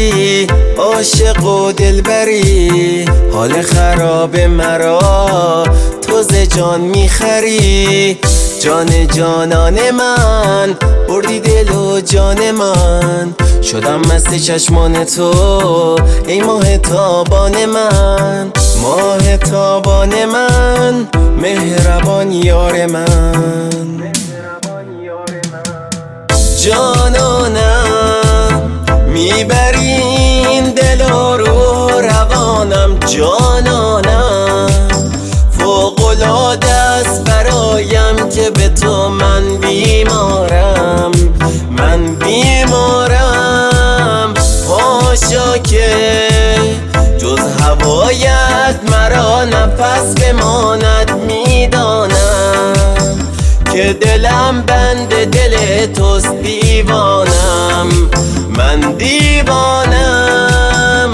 میبری عاشق و دلبری، حال خراب مرا تو ز جان میخری. جان جانان من بردی دل و جان من، شدم مست چشمان تو ای ماه تابان من. ماه تابان من مهربان یار من. جانانم میبرین دل و روح و روانم، جانانم فوق‌العاده است برایم که به تو من بیمارم. من بیمارم پاشا که جز هوایت مرا نفس بماند. میدانم که دلم بند دل توست، دیوانم من دیوانم.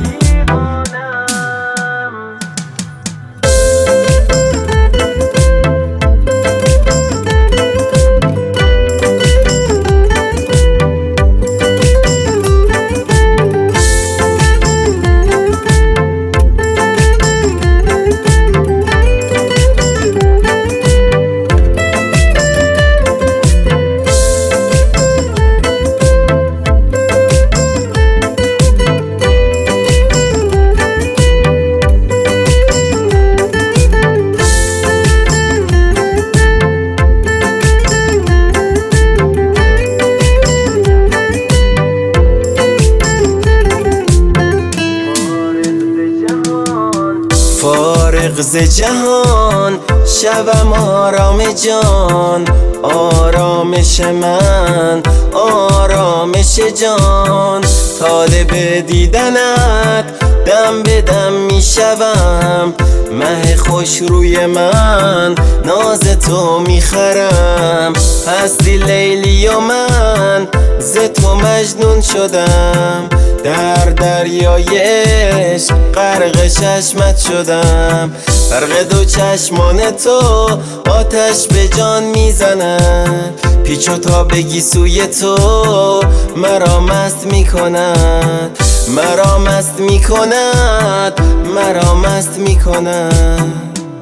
فارغ ز جهان شوم آرام جان، آرامش من آرامش جان. طالب دیدنت دم به دم میشوم، مه خوش روی من ناز تو میخرم. هستی لیلی و من ز تو مجنون شدم، در دریای عشق غرق چشمت شدم. برق دو چشمان تو آتش به جان میزند، پیچ و تابگی سوی تو مرا مست میکند. مرا مست میکند، مرا مست میکند.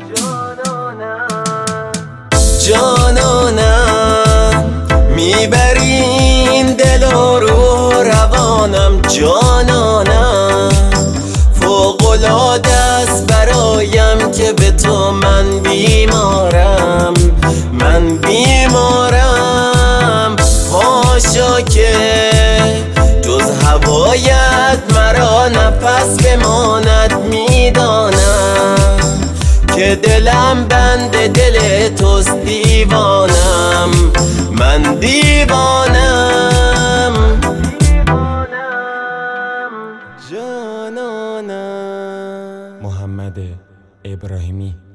جانانم میبرین دل و روح و روانم، جانانم فوق‌العاده است برایم که به تو من بیمارم. من بیمارم پاشا که جز هوایت مرا نفس بماند. میدانم که دلم بند دل توست، دیوانم من دیوانم. جانانم. محمد ابراهیمی.